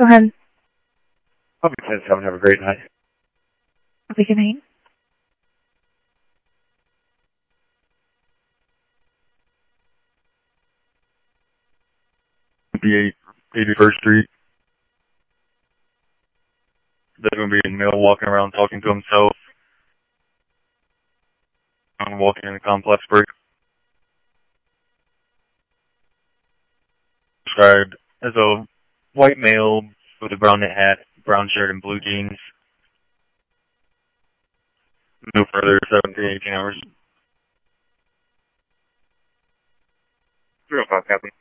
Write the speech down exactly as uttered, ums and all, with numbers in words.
Go ahead. I'll be ten seven. Have a great night. Have a good night. fifty-eight, eighty-first Street. There's going to be a male walking around talking to himself. I'm walking in a complex break. Described as a white male with a brown knit hat, brown shirt, and blue jeans. No further, seventeen, eighteen hours. three oh five, Captain.